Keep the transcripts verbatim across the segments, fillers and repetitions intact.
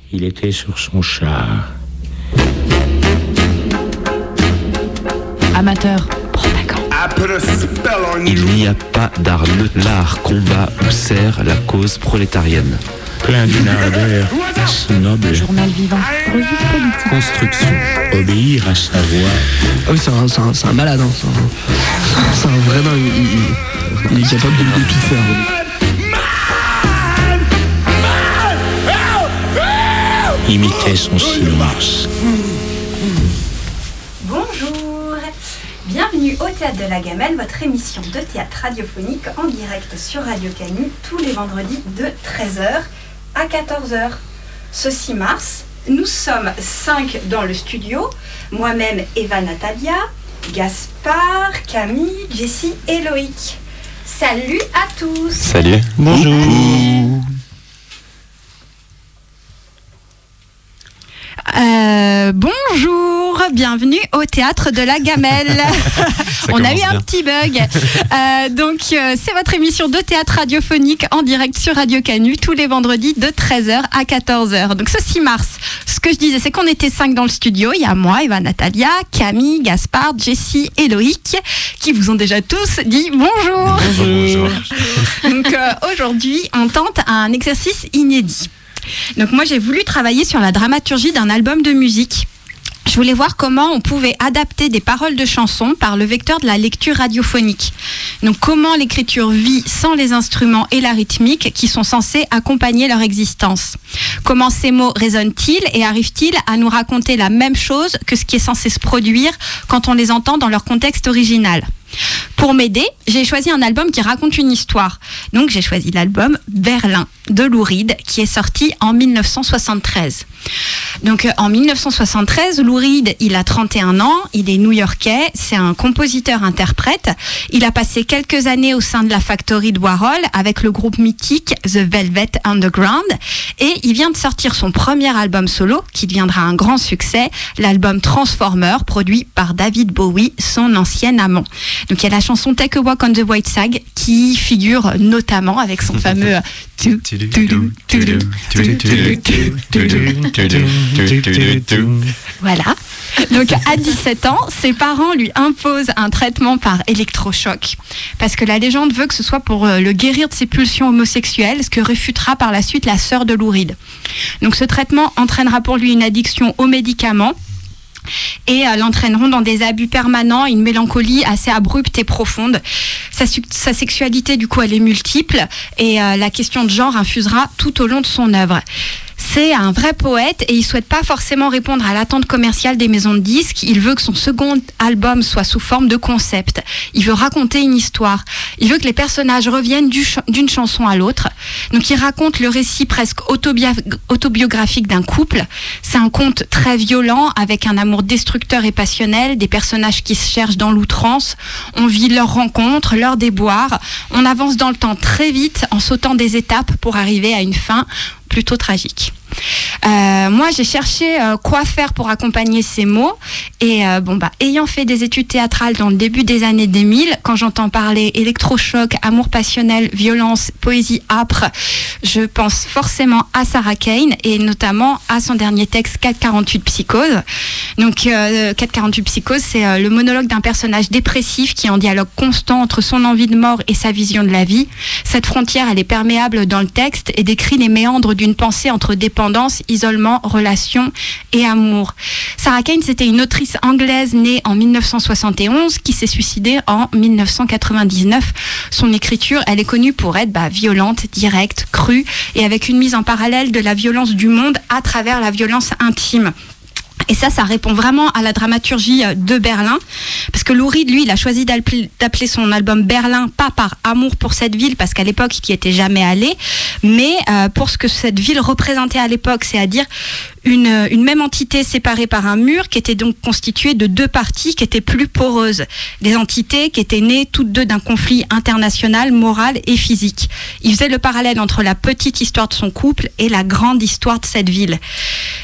Il était sur son char. Amateur, propagande. Il n'y a pas d'art neutre. L'art combat ou sert la cause prolétarienne. Plein d'une ardeur noble. Journal vivant. Revue politique. Construction. Obéir à sa voix. Ah oui, c'est un, c'est un, c'est un malade. Hein. C'est, un, c'est un vrai dingue. Il, il, il est capable de, de tout faire. Imiter son silence. Bonjour. Bienvenue au Théâtre de la Gamelle, votre émission de théâtre radiophonique en direct sur Radio Canu tous les vendredis de treize heures à quatorze heures. Ce six mars, nous sommes cinq dans le studio. Moi-même, Eva Natalia, Gaspard, Camille, Jessie et Loïc. Salut à tous. Salut. Bonjour. Euh, bonjour, bienvenue au Théâtre de la Gamelle. On a eu un bien. petit bug. Euh, donc, euh, c'est votre émission de théâtre radiophonique en direct sur Radio Canu tous les vendredis de treize heures à quatorze heures. Donc, ce six mars, ce que je disais, c'est qu'on était cinq dans le studio. Il y a moi, Eva Natalia, Camille, Gaspard, Jessie et Loïc qui vous ont déjà tous dit bonjour. Bonjour. Donc, euh, aujourd'hui, on tente un exercice inédit. Donc moi j'ai voulu travailler sur la dramaturgie d'un album de musique. Je voulais voir comment on pouvait adapter des paroles de chansons par le vecteur de la lecture radiophonique. Donc comment l'écriture vit sans les instruments et la rythmique qui sont censés accompagner leur existence. Comment ces mots résonnent-ils et arrivent-ils à nous raconter la même chose que ce qui est censé se produire quand on les entend dans leur contexte original. Pour m'aider, j'ai choisi un album qui raconte une histoire. Donc j'ai choisi l'album Berlin de Lou Reed qui est sorti en dix-neuf cent soixante-treize. Donc euh, en dix-neuf cent soixante-treize, Lou Reed, il a trente et un ans, il est new-yorkais, c'est un compositeur-interprète. Il a passé quelques années au sein de la Factory de Warhol avec le groupe mythique The Velvet Underground et il vient de sortir son premier album solo qui deviendra un grand succès, l'album Transformer produit par David Bowie, son ancien amant. Donc il y a la chanson Take a Walk on the White Sag qui figure notamment avec son fameux voilà. Donc à dix-sept ans, ses parents lui imposent un traitement par électrochoc parce que la légende veut que ce soit pour le guérir de ses pulsions homosexuelles, ce que réfutera par la suite la sœur de Lou Reed. Donc ce traitement entraînera pour lui une addiction aux médicaments et euh, l'entraîneront dans des abus permanents, une mélancolie assez abrupte et profonde. Sa, su- sa sexualité, du coup, elle est multiple et euh, la question de genre infusera tout au long de son œuvre. C'est un vrai poète et il souhaite pas forcément répondre à l'attente commerciale des maisons de disques. Il veut que son second album soit sous forme de concept. Il veut raconter une histoire. Il veut que les personnages reviennent du ch- d'une chanson à l'autre. Donc il raconte le récit presque autobia- autobiographique d'un couple. C'est un conte très violent avec un amour destructeur et passionnel, des personnages qui se cherchent dans l'outrance. On vit leurs rencontres, leurs déboires. On avance dans le temps très vite en sautant des étapes pour arriver à une fin plutôt tragique. Euh, moi, j'ai cherché euh, quoi faire pour accompagner ces mots. Et euh, bon, bah, ayant fait des études théâtrales dans le début des années deux mille, quand j'entends parler électrochoc, amour passionnel, violence, poésie âpre, je pense forcément à Sarah Kane et notamment à son dernier texte quatre quarante-huit Psychose. Donc, euh, quatre quarante-huit Psychose, c'est euh, le monologue d'un personnage dépressif qui est en dialogue constant entre son envie de mort et sa vision de la vie. Cette frontière, elle est perméable dans le texte et décrit les méandres d'une pensée entre dépendance, isolement, relation et amour. Sarah Kane, c'était une autrice anglaise née en dix-neuf cent soixante et onze qui s'est suicidée en dix-neuf cent quatre-vingt-dix-neuf. Son écriture, elle est connue pour être bah, violente, directe, crue et avec une mise en parallèle de la violence du monde à travers la violence intime. Et ça, ça répond vraiment à la dramaturgie de Berlin. Parce que Lou Reed, lui, il a choisi d'appeler, d'appeler son album Berlin, pas par amour pour cette ville, parce qu'à l'époque, il n'y était jamais allé, mais euh, pour ce que cette ville représentait à l'époque, c'est-à-dire une, une même entité séparée par un mur, qui était donc constituée de deux parties qui étaient plus poreuses. Des entités qui étaient nées toutes deux d'un conflit international, moral et physique. Il faisait le parallèle entre la petite histoire de son couple et la grande histoire de cette ville.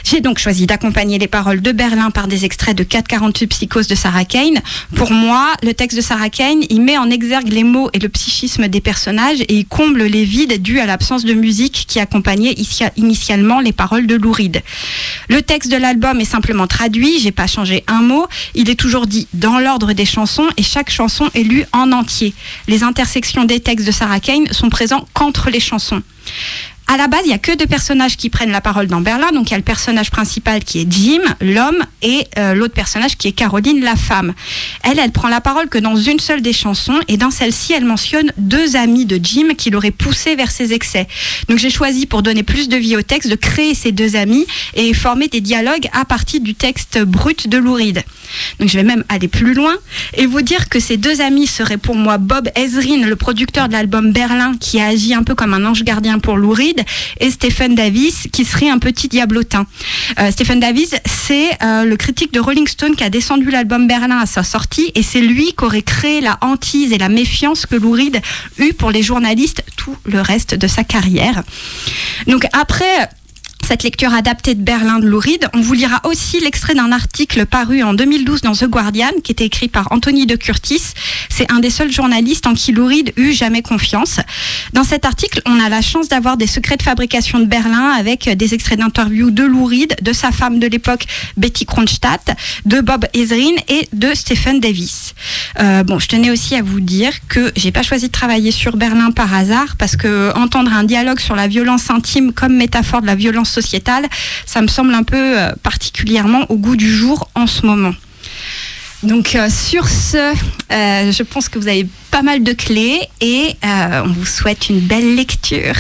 J'ai donc choisi d'accompagner les paroles de Berlin par des extraits de quatre cent quarante-huit Psychose de Sarah Kane. Pour moi, le texte de Sarah Kane, il met en exergue les mots et le psychisme des personnages et il comble les vides dus à l'absence de musique qui accompagnait initialement les paroles de Lou Reed. Le texte de l'album est simplement traduit, j'ai pas changé un mot, il est toujours dit dans l'ordre des chansons et chaque chanson est lue en entier. Les intersections des textes de Sarah Kane sont présents qu'entre les chansons. À la base, il n'y a que deux personnages qui prennent la parole dans Berlin. Donc, il y a le personnage principal qui est Jim, l'homme, et euh, l'autre personnage qui est Caroline, la femme. Elle, elle prend la parole que dans une seule des chansons. Et dans celle-ci, elle mentionne deux amis de Jim qui l'auraient poussé vers ses excès. Donc, j'ai choisi, pour donner plus de vie au texte, de créer ces deux amis et former des dialogues à partir du texte brut de Lou Reed. Donc, je vais même aller plus loin et vous dire que ces deux amis seraient pour moi Bob Ezrin, le producteur de l'album Berlin, qui a agi un peu comme un ange gardien pour Lou Reed, et Stephen Davis, qui serait un petit diablotin. Euh, Stephen Davis, c'est euh, le critique de Rolling Stone qui a descendu l'album Berlin à sa sortie, et c'est lui qui aurait créé la hantise et la méfiance que Lou Reed eut pour les journalistes tout le reste de sa carrière. Donc après cette lecture adaptée de Berlin de Lou Reed, on vous lira aussi l'extrait d'un article paru en deux mille douze dans The Guardian, qui était écrit par Anthony de Curtis. C'est un des seuls journalistes en qui Lou Reed eut jamais confiance. Dans cet article, on a la chance d'avoir des secrets de fabrication de Berlin avec des extraits d'interviews de Lou Reed, de sa femme de l'époque, Betty Kronstadt, de Bob Ezrin et de Stephen Davis. Euh, bon, je tenais aussi à vous dire que j'ai pas choisi de travailler sur Berlin par hasard, parce que entendre un dialogue sur la violence intime comme métaphore de la violence sociétale, ça me semble un peu euh, particulièrement au goût du jour en ce moment. Donc euh, sur ce, euh, je pense que vous avez pas mal de clés et euh, on vous souhaite une belle lecture.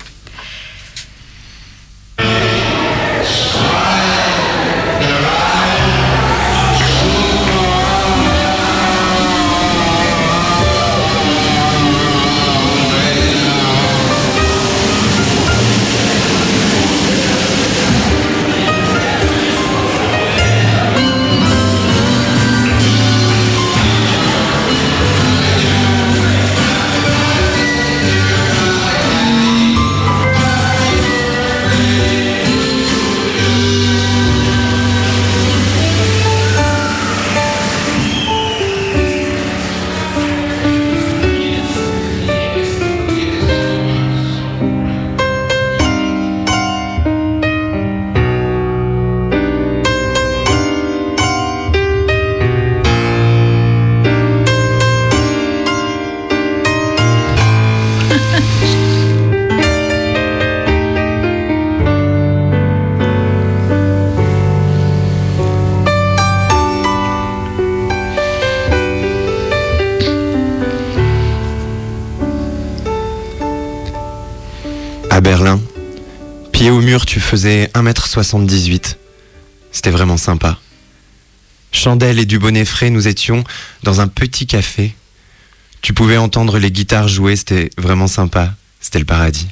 Berlin, pied au mur, tu faisais un mètre soixante-dix-huit. C'était vraiment sympa. Chandelle et du bonnet frais, nous étions dans un petit café. Tu pouvais entendre les guitares jouer, c'était vraiment sympa. C'était le paradis.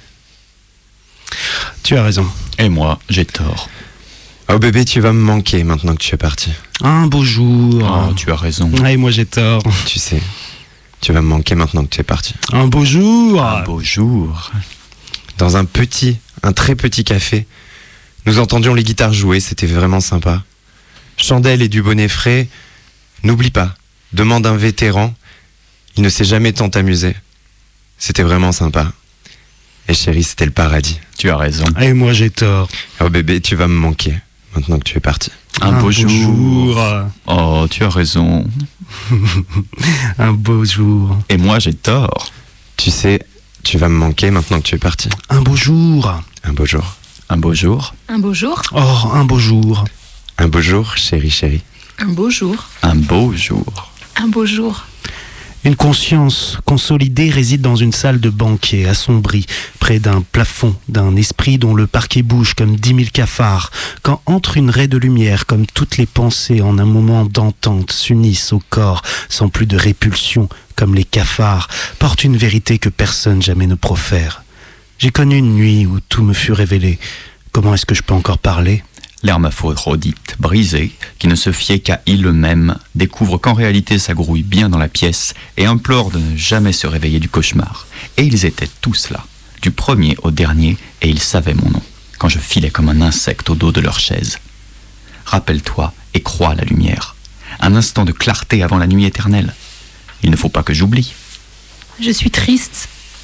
Tu as raison. Et moi, j'ai tort. Oh bébé, tu vas me manquer maintenant que tu es parti. Un beau jour. Oh, tu as raison. Et moi j'ai tort. Tu sais, tu vas me manquer maintenant que tu es parti. Un beau jour. Un beau jour. Dans un petit, un très petit café, nous entendions les guitares jouer, c'était vraiment sympa. Chandelle et du bonnet frais, n'oublie pas, demande un vétéran, il ne s'est jamais tant amusé. C'était vraiment sympa. Et chérie, c'était le paradis. Tu as raison. Et moi j'ai tort. Oh bébé, tu vas me manquer, maintenant que tu es parti. Un, un beau, beau jour. jour. Oh, tu as raison. Un beau jour. Et moi j'ai tort. Tu sais, tu vas me manquer maintenant que tu es parti. Un beau jour. Un beau jour. Un beau jour. Un beau jour. Oh, un beau jour. Un beau jour, chérie, chérie. Un beau jour. Un beau jour. Un beau jour. Une conscience consolidée réside dans une salle de banquet assombrie, près d'un plafond, d'un esprit dont le parquet bouge comme dix mille cafards, quand entre une raie de lumière, comme toutes les pensées en un moment d'entente s'unissent au corps, sans plus de répulsion, comme les cafards, porte une vérité que personne jamais ne profère. J'ai connu une nuit où tout me fut révélé. Comment est-ce que je peux encore parler ? L'hermaphrodite brisé, qui ne se fiait qu'à il-même, découvre qu'en réalité ça grouille bien dans la pièce et implore de ne jamais se réveiller du cauchemar. Et ils étaient tous là, du premier au dernier, et ils savaient mon nom. quand je filais comme un insecte au dos de leur chaise. Rappelle-toi et crois à la lumière. Un instant de clarté avant la nuit éternelle. Il ne faut pas que j'oublie. Je suis triste.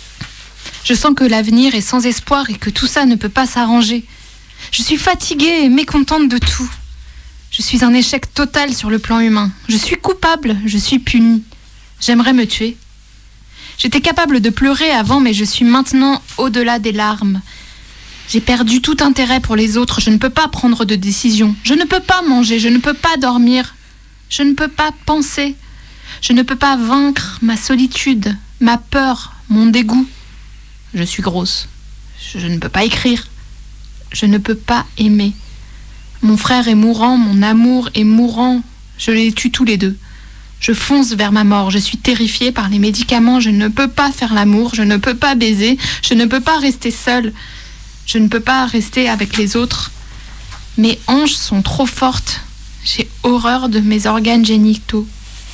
Je sens que l'avenir est sans espoir et que tout ça ne peut pas s'arranger. Je suis fatiguée et mécontente de tout. Je suis un échec total sur le plan humain. Je suis coupable, je suis punie. J'aimerais me tuer. J'étais capable de pleurer avant, mais je suis maintenant au-delà des larmes. J'ai perdu tout intérêt pour les autres. Je ne peux pas prendre de décision. Je ne peux pas manger, je ne peux pas dormir. Je ne peux pas penser. Je ne peux pas vaincre ma solitude, ma peur, mon dégoût. Je suis grosse. Je ne peux pas écrire. Je ne peux pas aimer. Mon frère est mourant, mon amour est mourant. Je les tue tous les deux. Je fonce vers ma mort. Je suis terrifiée par les médicaments. Je ne peux pas faire l'amour. Je ne peux pas baiser. Je ne peux pas rester seule. Je ne peux pas rester avec les autres. Mes hanches sont trop fortes. J'ai horreur de mes organes génitaux.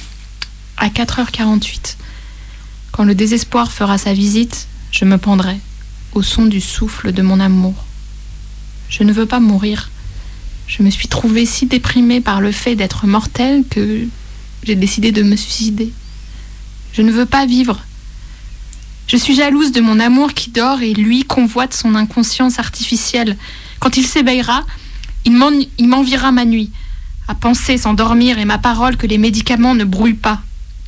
À quatre heures quarante-huit, quand le désespoir fera sa visite, je me pendrai au son du souffle de mon amour. Je ne veux pas mourir. Je me suis trouvée si déprimée par le fait d'être mortelle que j'ai décidé de me suicider. Je ne veux pas vivre. Je suis jalouse de mon amour qui dort et lui convoite son inconscience artificielle. Quand il s'éveillera, il m'en- il m'enviera ma nuit, à penser sans dormir et ma parole que les médicaments ne brouillent pas.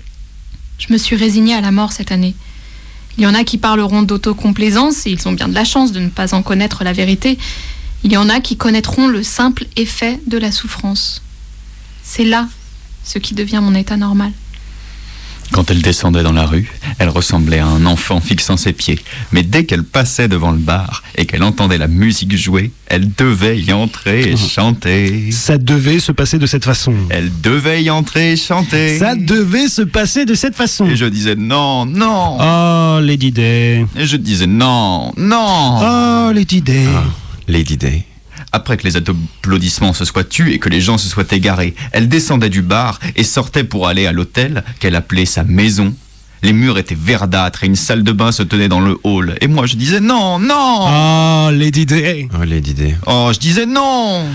Je me suis résignée à la mort cette année. Il y en a qui parleront d'autocomplaisance et ils ont bien de la chance de ne pas en connaître la vérité. Il y en a qui connaîtront le simple effet de la souffrance. C'est là ce qui devient mon état normal. Quand elle descendait dans la rue, elle ressemblait à un enfant fixant ses pieds. Mais dès qu'elle passait devant le bar et qu'elle entendait la musique jouer, elle devait y entrer et chanter. Ça devait se passer de cette façon. Elle devait y entrer et chanter. Ça devait se passer de cette façon. Et je disais non, non. Oh, Lady Day. Et je disais non, non. Oh, Lady Day. Ah, Lady Day. Après que les applaudissements se soient tus et que les gens se soient égarés, elle descendait du bar et sortait pour aller à l'hôtel qu'elle appelait sa maison. Les murs étaient verdâtres et une salle de bain se tenait dans le hall. Et moi je disais non, non. Oh, Lady Day. Oh, Lady Day. Oh, je disais non.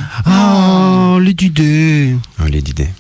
Oh, Lady Day. Oh, Lady Day.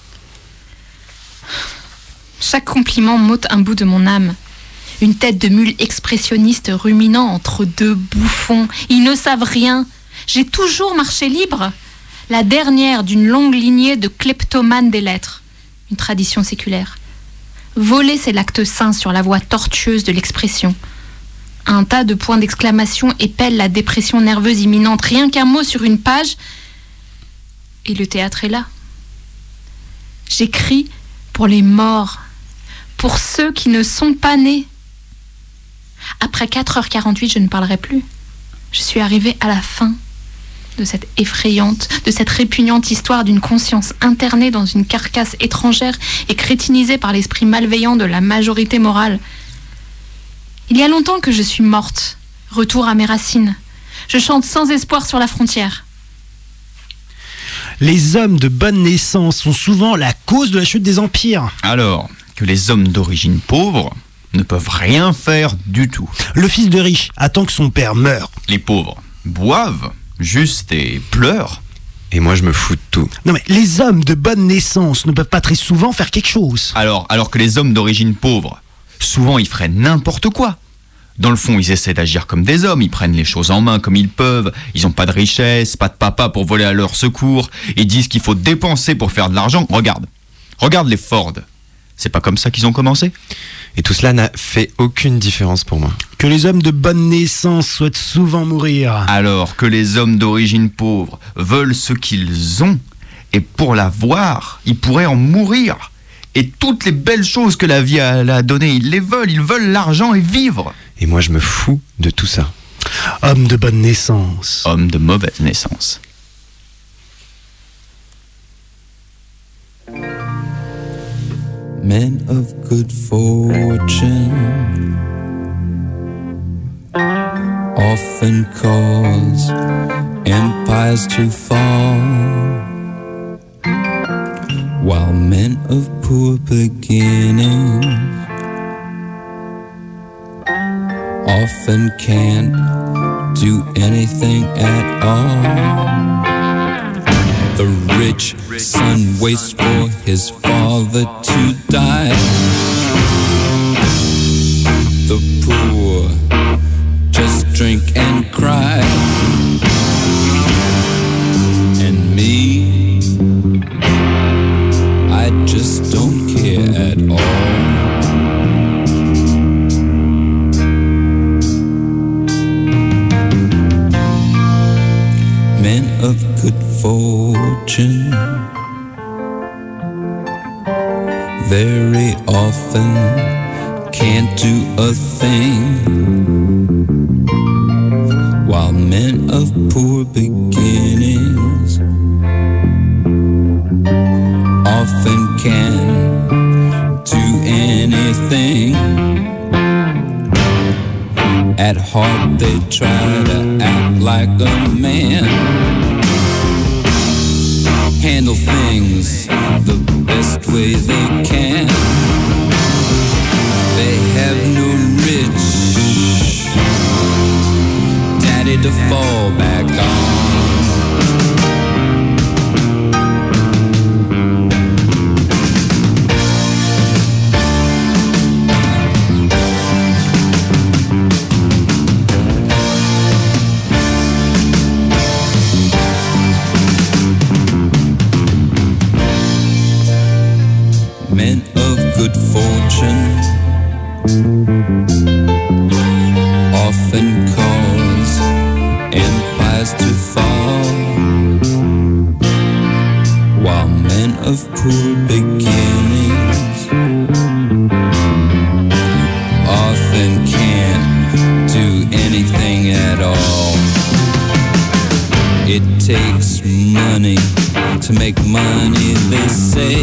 Chaque compliment m'ôte un bout de mon âme. Une tête de mule expressionniste ruminant entre deux bouffons. Ils ne savent rien. J'ai toujours marché libre. La dernière d'une longue lignée de kleptomanes des lettres. Une tradition séculaire. Voler, c'est l'acte saint sur la voie tortueuse de l'expression. Un tas de points d'exclamation épelle la dépression nerveuse imminente. Rien qu'un mot sur une page, et le théâtre est là. J'écris pour les morts, pour ceux qui ne sont pas nés. Après quatre heures quarante-huit, je ne parlerai plus. Je suis arrivée à la fin de cette effrayante, de cette répugnante histoire d'une conscience internée dans une carcasse étrangère et crétinisée par l'esprit malveillant de la majorité morale. Il y a longtemps que je suis morte. Retour à mes racines. Je chante sans espoir sur la frontière. Les hommes de bonne naissance sont souvent la cause de la chute des empires. Alors que les hommes d'origine pauvre ne peuvent rien faire du tout. Le fils de riche attend que son père meure. Les pauvres boivent juste et pleurent. Et moi, je me fous de tout. Non mais les hommes de bonne naissance ne peuvent pas très souvent faire quelque chose. Alors, alors que les hommes d'origine pauvre, souvent ils feraient n'importe quoi. Dans le fond, ils essaient d'agir comme des hommes, ils prennent les choses en main comme ils peuvent, ils n'ont pas de richesse, pas de papa pour voler à leur secours, ils disent qu'il faut dépenser pour faire de l'argent. Regarde, regarde les Ford. C'est pas comme ça qu'ils ont commencé ? Et tout cela n'a fait aucune différence pour moi. Que les hommes de bonne naissance souhaitent souvent mourir. Alors que les hommes d'origine pauvre veulent ce qu'ils ont, et pour l'avoir, ils pourraient en mourir. Et toutes les belles choses que la vie a, a données, ils les veulent, ils veulent l'argent et vivre. Et moi, je me fous de tout ça. Hommes de bonne naissance. Hommes de mauvaise naissance. Men of good fortune often cause empires to fall, while men of poor beginnings often can't do anything at all. The rich son waits for his father to die. The poor just drink and cry. And me, I just don't care at all. Men of good fortune very often can't do a thing, while men of poor beginnings often can do anything. At heart they try to act like a man, handle things the best way they can. They have no rich daddy to fall back on. Men of good fortune often cause empires to fall, while men of poor beginnings often can't do anything at all. It takes money to make money, they say.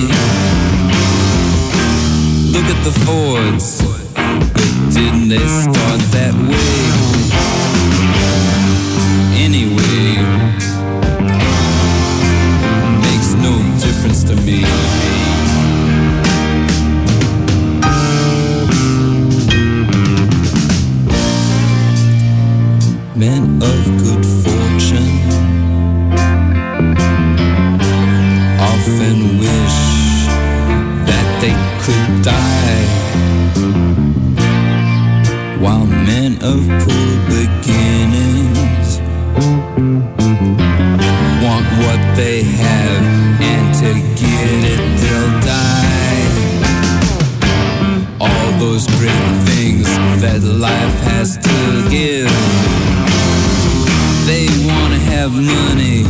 Look at the Fords, but didn't they start that way? Anyway, makes no difference to me. Men of good fortune often wish that they could die, while men of poor beginnings want what they have, and to get it they'll die. All those great things that life has to give, they want to have money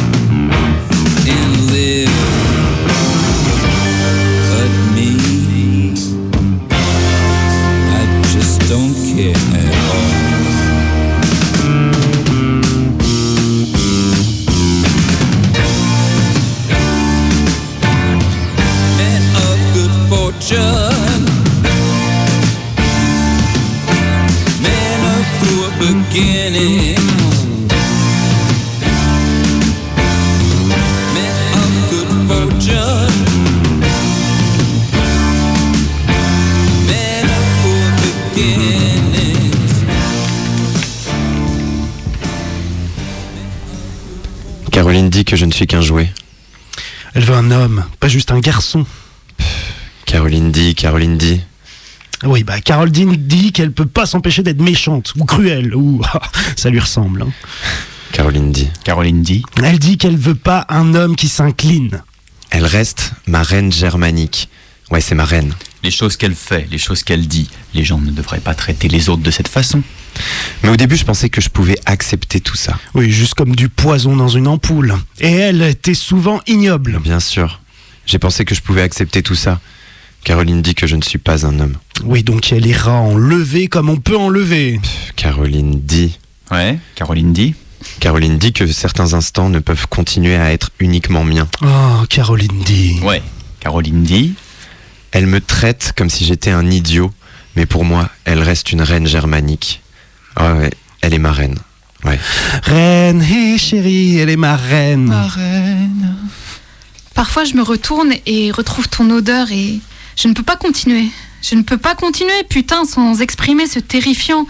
and live. Don't care at all. Men of good fortune, men of poor beginnings, men of good fortune. Caroline dit que je ne suis qu'un jouet. Elle veut un homme, pas juste un garçon. Caroline dit, Caroline dit. Oui, bah Caroline dit qu'elle peut pas s'empêcher d'être méchante, ou cruelle, ou... ça lui ressemble. Hein. Caroline dit. Caroline dit. Elle dit qu'elle veut pas un homme qui s'incline. Elle reste ma reine germanique. Ouais, c'est ma reine. Les choses qu'elle fait, les choses qu'elle dit, les gens ne devraient pas traiter les autres de cette façon. Mais au début, je pensais que je pouvais accepter tout ça. Oui, juste comme du poison dans une ampoule. Et elle était souvent ignoble. Bien sûr. J'ai pensé que je pouvais accepter tout ça. Caroline dit que je ne suis pas un homme. Oui, donc elle ira enlever comme on peut enlever. Pff, Caroline dit. Ouais, Caroline dit. Caroline dit que certains instants ne peuvent continuer à être uniquement miens. Oh, Caroline dit. Ouais, Caroline dit. Elle me traite comme si j'étais un idiot, mais pour moi, elle reste une reine germanique. Oh, ouais, elle est ma reine. Ouais. Reine, hé chérie, elle est ma reine. Ma reine. Parfois, je me retourne et retrouve ton odeur et je ne peux pas continuer. Je ne peux pas continuer, putain, sans exprimer ce terrifiant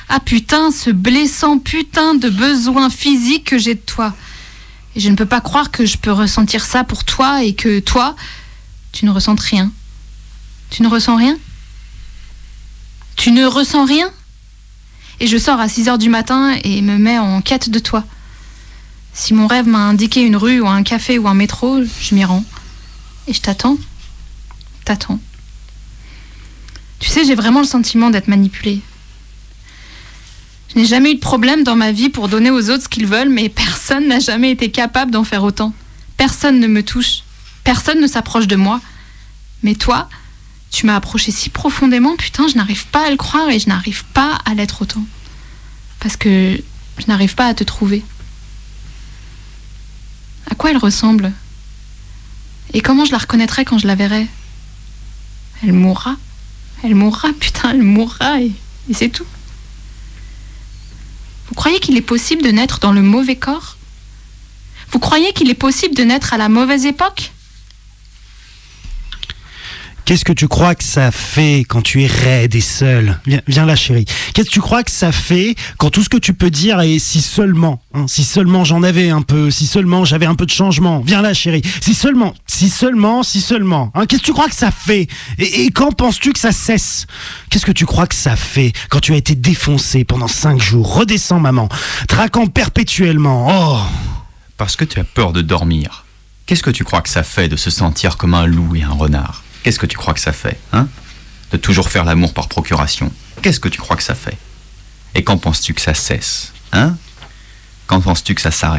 Ah putain, ce blessant putain de besoin physique que j'ai de toi. Et je ne peux pas croire que je peux ressentir ça pour toi et que toi, tu ne ressentes rien. Tu ne ressens rien ? Tu ne ressens rien ? Et je sors à six heures du matin et me mets en quête de toi. Si mon rêve m'a indiqué une rue ou un café ou un métro, je m'y rends. Et je t'attends. T'attends. Tu sais, j'ai vraiment le sentiment d'être manipulée. Je n'ai jamais eu de problème dans ma vie pour donner aux autres ce qu'ils veulent, mais personne n'a jamais été capable d'en faire autant. Personne ne me touche. Personne ne s'approche de moi. Mais toi, tu m'as approché si profondément, putain, je n'arrive pas à le croire et je n'arrive pas à l'être autant. Parce que je n'arrive pas à te trouver. À quoi elle ressemble ? Et comment je la reconnaîtrai quand je la verrai ? Elle mourra. Elle mourra, putain, elle mourra et, et c'est tout. Vous croyez qu'il est possible de naître dans le mauvais corps ? Vous croyez qu'il est possible de naître à la mauvaise époque ? Qu'est-ce que tu crois que ça fait quand tu es raide et seule ? Viens, viens là, chérie. Qu'est-ce que tu crois que ça fait quand tout ce que tu peux dire est si seulement, hein, si seulement j'en avais un peu, si seulement j'avais un peu de changement. Viens là, chérie. Si seulement, si seulement, si seulement. Hein, qu'est-ce que tu crois que ça fait ? et, et quand penses-tu que ça cesse ? Qu'est-ce que tu crois que ça fait quand tu as été défoncé pendant cinq jours ? Redescends, maman. Traquant perpétuellement. Oh ! Parce que tu as peur de dormir. Qu'est-ce que tu crois que ça fait de se sentir comme un loup et un renard ? Qu'est-ce que tu crois que ça fait, hein ? De toujours faire l'amour par procuration. Qu'est-ce que tu crois que ça fait ? Et quand penses-tu que ça cesse, hein ? Quand penses-tu que ça s'arrête ?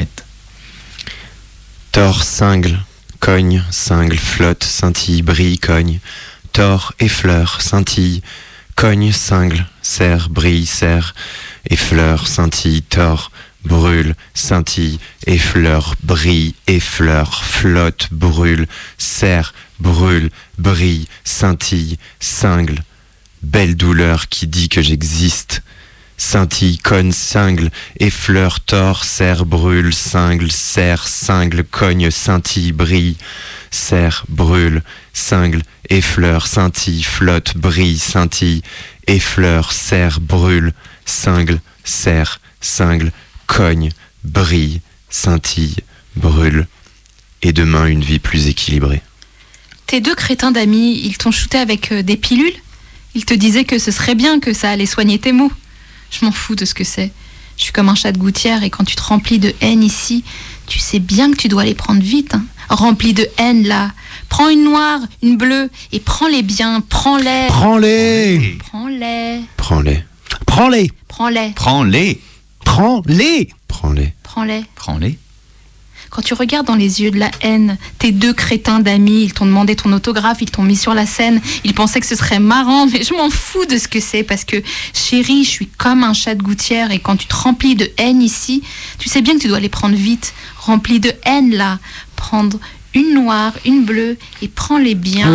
Tord, cingle, cogne, cingle, flotte, scintille, brille, cogne. Tord, effleure, scintille, cogne, cingle, serre, brille, serre, effleure, scintille, tord, brûle, scintille, effleure, brille, effleure, flotte, brûle, serre, brûle, brille, scintille, cingle. Belle douleur qui dit que j'existe. Scintille, cogne, cingle, effleure, tord, serre, brûle, cingle, serre, cingle, cogne, scintille, brille, serre, brûle, cingle, effleure, scintille, flotte, brille, scintille, effleure, serre, brûle, cingle, serre, cingle, cogne, brille, scintille, brûle. Et demain, une vie plus équilibrée. Tes deux crétins d'amis, ils t'ont shooté avec euh, des pilules ? Ils te disaient que ce serait bien, que ça allait soigner tes maux. Je m'en fous de ce que c'est. Je suis comme un chat de gouttière et quand tu te remplis de haine ici, tu sais bien que tu dois les prendre vite. Hein. Rempli de haine là. Prends une noire, une bleue et prends-les bien, prends-les. Prends-les. Prends-les. Prends-les. Prends-les. Prends-les. Prends-les. Prends-les. Prends-les. Prends-les. Prends-les. Quand tu regardes dans les yeux de la haine, tes deux crétins d'amis, ils t'ont demandé ton autographe, ils t'ont mis sur la scène, ils pensaient que ce serait marrant, mais je m'en fous de ce que c'est, parce que, chérie, je suis comme un chat de gouttière, et quand tu te remplis de haine ici, tu sais bien que tu dois les prendre vite. Remplis de haine, là. Prendre une noire, une bleue, et prends-les bien.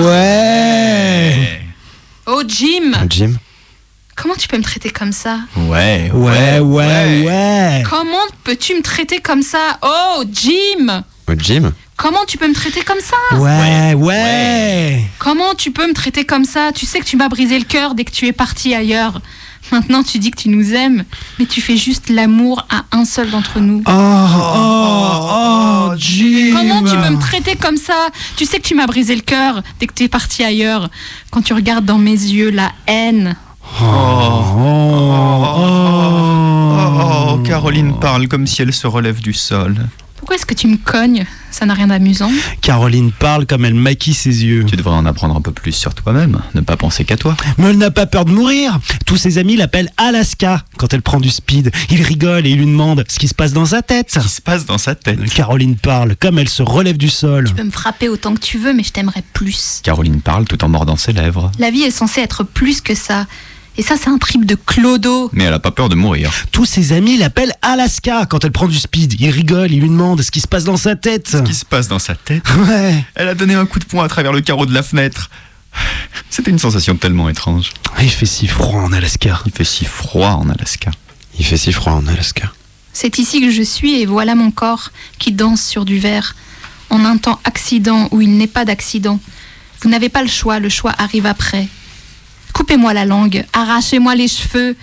Ouais. Oh, Jim! Un Jim. Comment tu peux me traiter comme ça? Ouais, Ouais, ouais, ouais. Comment peux-tu me traiter comme ça? Oh, Jim! Oh, Jim. Comment tu peux me traiter comme ça? Ouais, ouais. Comment tu peux me traiter comme ça? Tu sais que tu m'as brisé le cœur dès que tu es parti ailleurs. Maintenant, tu dis que tu nous aimes, mais tu fais juste l'amour à un seul d'entre nous. Oh, oh, oh, Jim. Comment tu peux me traiter comme ça? Tu sais que tu m'as brisé le cœur dès que tu es parti ailleurs. Quand tu regardes dans mes yeux la haine. Oh, oh, Oh, oh, Caroline parle comme si elle se relève du sol. Pourquoi est-ce que tu me cognes? Ça n'a rien d'amusant. Caroline parle comme elle maquille ses yeux. Tu devrais en apprendre un peu plus sur toi-même, ne pas penser qu'à toi. Mais elle n'a pas peur de mourir. Tous ses amis l'appellent Alaska quand elle prend du speed. Ils rigolent et ils lui demandent ce qui se passe dans sa tête. Ce qui se passe dans sa tête. Caroline parle comme elle se relève du sol. Tu peux me frapper autant que tu veux, mais je t'aimerais plus. Caroline parle tout en mordant ses lèvres. La vie est censée être plus que ça. Et ça, c'est un trip de clodo. Mais elle a pas peur de mourir. Tous ses amis l'appellent Alaska quand elle prend du speed. Ils rigolent, ils lui demandent ce qui se passe dans sa tête. Ce qui se passe dans sa tête? Ouais. Elle a donné un coup de poing à travers le carreau de la fenêtre. C'était une sensation tellement étrange. Il fait si froid en Alaska. Il fait si froid en Alaska. Il fait si froid en Alaska. C'est ici que je suis et voilà mon corps qui danse sur du verre. En un temps accident où il n'est pas d'accident. Vous n'avez pas le choix, le choix arrive après. Coupez-moi la langue, arrachez-moi les cheveux,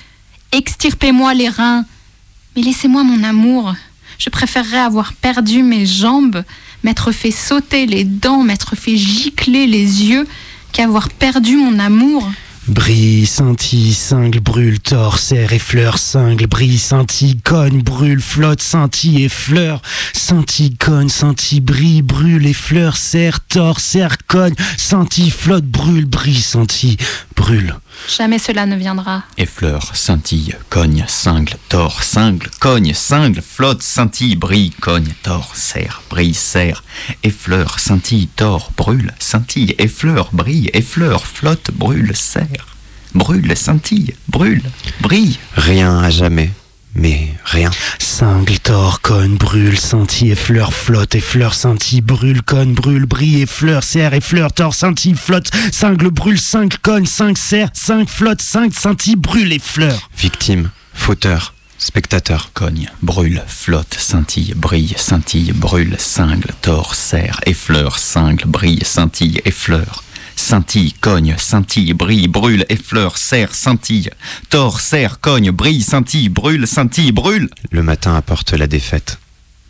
extirpez-moi les reins. Mais laissez-moi mon amour. Je préférerais avoir perdu mes jambes, m'être fait sauter les dents, m'être fait gicler les yeux, qu'avoir perdu mon amour. Brille, scintille, cingle, brûle, tord, serre, effleure, cingle, brille, scintille, cogne, brûle, flotte, scintille, effleure, scintille, cogne, scintille, brille, brûle, effleure, serre, tord, serre, cogne, scintille, flotte, brûle, brille, scintille, brûle. Jamais cela ne viendra. Effleure, scintille, cogne, cingle, tord, cingle, cogne, cingle, flotte, scintille, brille, cogne, tord, serre, brille, serre, effleure, scintille, tord, brûle, scintille, effleure, brille, effleure, flotte, brûle, serre, brûle, scintille, brûle, brille. Rien à jamais, mais rien. Cingle, tord, cogne, brûle, scintille, effleure, flotte, effleure, scintille, brûle, cogne, brûle, brille, effleure, serre, effleure, tord, scintille, flotte, cingle, brûle, cingle, cogne, cinq, serre, cinq, flotte, cinq, scintille, brûle, effleure. Victime, fauteur, spectateur. Cogne, brûle, flotte, scintille, brille, scintille, brûle, cingle, tord, serre, effleure, cingle, brille, scintille, effleure. Scintille, cogne, scintille, brille, brûle, effleure, serre, scintille. Tord, serre, cogne, brille, scintille, brûle, scintille, brûle. Le matin apporte la défaite.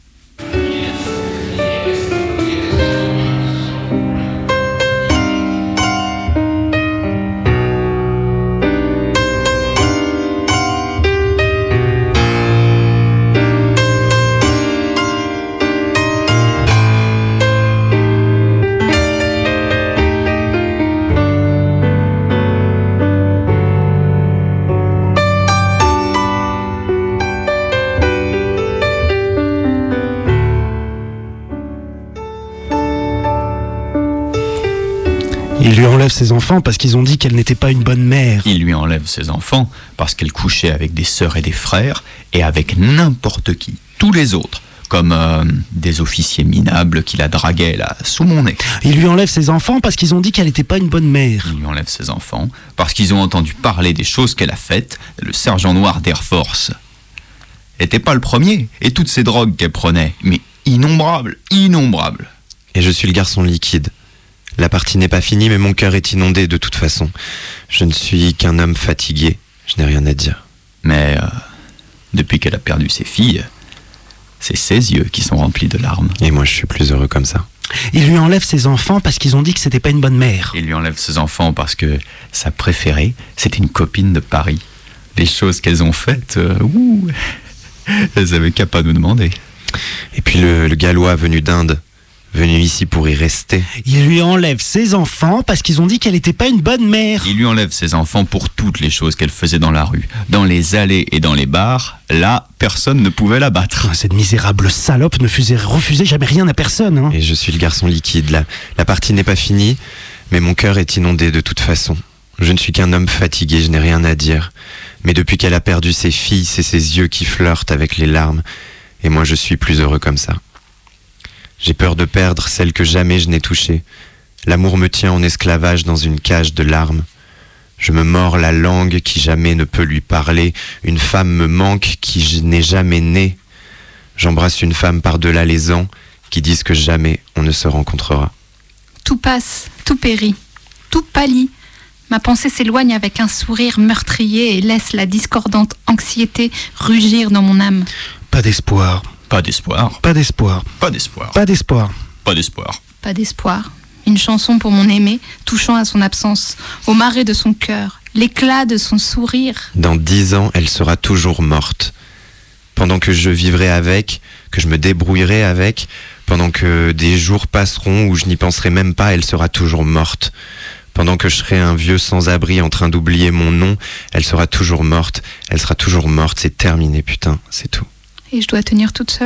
Il lui enlève ses enfants parce qu'ils ont dit qu'elle n'était pas une bonne mère. Il lui enlève ses enfants parce qu'elle couchait avec des sœurs et des frères et avec n'importe qui, tous les autres, comme euh, des officiers minables qui la draguaient là, sous mon nez. Il lui enlève ses enfants parce qu'ils ont dit qu'elle n'était pas une bonne mère. Il lui enlève ses enfants parce qu'ils ont entendu parler des choses qu'elle a faites, le sergent noir d'Air Force. Elle n'était pas le premier, et toutes ces drogues qu'elle prenait, mais innombrables, innombrables. Et je suis le garçon liquide. La partie n'est pas finie, mais mon cœur est inondé de toute façon. Je ne suis qu'un homme fatigué, je n'ai rien à dire. Mais euh, depuis qu'elle a perdu ses filles, c'est ses yeux qui sont remplis de larmes. Et moi je suis plus heureux comme ça. Il lui enlève ses enfants parce qu'ils ont dit que c'était pas une bonne mère. Il lui enlève ses enfants parce que sa préférée, c'était une copine de Paris. Les choses qu'elles ont faites, euh, ouh, elles avaient qu'à pas nous demander. Et puis le, le Gallois venu d'Inde, venu ici pour y rester. Il lui enlève ses enfants parce qu'ils ont dit qu'elle n'était pas une bonne mère. Il lui enlève ses enfants pour toutes les choses qu'elle faisait dans la rue. Dans les allées et dans les bars, là, personne ne pouvait la battre. Ah, cette misérable salope ne faisait, refusait jamais rien à personne. Hein. Et je suis le garçon liquide. La, la partie n'est pas finie, mais mon cœur est inondé de toute façon. Je ne suis qu'un homme fatigué, je n'ai rien à dire. Mais depuis qu'elle a perdu ses filles, c'est ses yeux qui flirtent avec les larmes. Et moi, je suis plus heureux comme ça. J'ai peur de perdre celle que jamais je n'ai touchée. L'amour me tient en esclavage dans une cage de larmes. Je me mords la langue qui jamais ne peut lui parler. Une femme me manque qui n'est jamais née. J'embrasse une femme par-delà les ans qui disent que jamais on ne se rencontrera. Tout passe, tout périt, tout pâlit. Ma pensée s'éloigne avec un sourire meurtrier et laisse la discordante anxiété rugir dans mon âme. Pas d'espoir. Pas d'espoir. Pas d'espoir. Pas d'espoir. Pas d'espoir. Pas d'espoir. Pas d'espoir. Une chanson pour mon aimé, touchant à son absence, au marais de son cœur, l'éclat de son sourire. Dans dix ans, elle sera toujours morte. Pendant que je vivrai avec, que je me débrouillerai avec, pendant que des jours passeront où je n'y penserai même pas, elle sera toujours morte. Pendant que je serai un vieux sans-abri en train d'oublier mon nom, elle sera toujours morte. Elle sera toujours morte, c'est terminé, putain, c'est tout. Et je dois tenir toute seule ?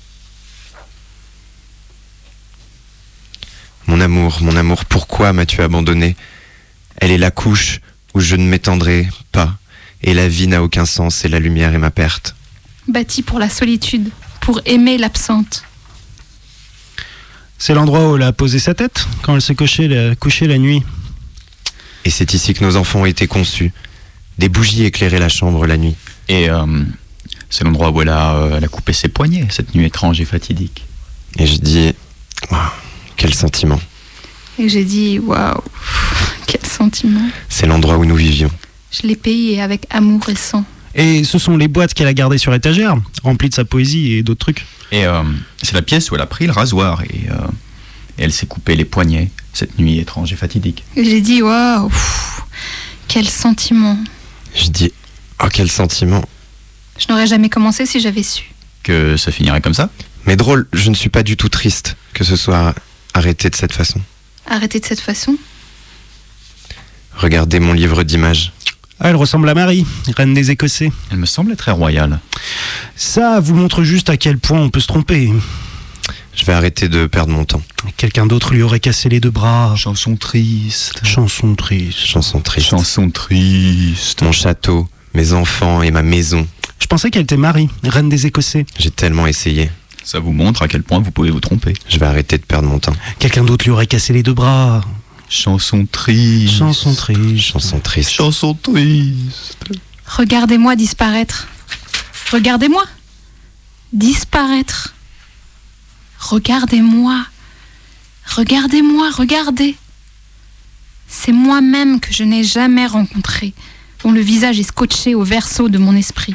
Mon amour, mon amour, pourquoi m'as-tu abandonné ? Elle est la couche où je ne m'étendrai pas, et la vie n'a aucun sens, et la lumière est ma perte. Bâtie pour la solitude, pour aimer l'absente. C'est l'endroit où elle a posé sa tête quand elle s'est couchée la, couchée la nuit. Et c'est ici que nos enfants ont été conçus. Des bougies éclairaient la chambre la nuit. Et euh, c'est l'endroit où elle a, euh, elle a coupé ses poignets, cette nuit étrange et fatidique. Et je dis, wow, quel sentiment. Et j'ai dit, waouh, quel sentiment. C'est l'endroit où nous vivions. Je l'ai payé avec amour et sang. Et ce sont les boîtes qu'elle a gardées sur étagère, remplies de sa poésie et d'autres trucs. Et euh, c'est la pièce où elle a pris le rasoir et, euh, et elle s'est coupé les poignets cette nuit étrange et fatidique. J'ai dit waouh, pff, quel sentiment. Je dis, oh quel sentiment. Je n'aurais jamais commencé si j'avais su. Que ça finirait comme ça? Mais drôle, je ne suis pas du tout triste que ce soit arrêté de cette façon. Arrêter de cette façon? Regardez mon livre d'images. Ah, elle ressemble à Marie, reine des Écossais. Elle me semblait très royale. Ça vous montre juste à quel point on peut se tromper. Je vais arrêter de perdre mon temps. Quelqu'un d'autre lui aurait cassé les deux bras. Chanson triste. Chanson triste. Chanson triste. Chanson triste. Mon château, mes enfants et ma maison. Je pensais qu'elle était Marie, reine des Écossais. J'ai tellement essayé. Ça vous montre à quel point vous pouvez vous tromper. Je vais arrêter de perdre mon temps. Quelqu'un d'autre lui aurait cassé les deux bras. Chanson triste. Chanson triste. Chanson triste. Chanson triste. Regardez-moi disparaître. Regardez-moi. Disparaître. Regardez-moi. Regardez-moi, regardez. C'est moi-même que je n'ai jamais rencontré, dont le visage est scotché au verso de mon esprit.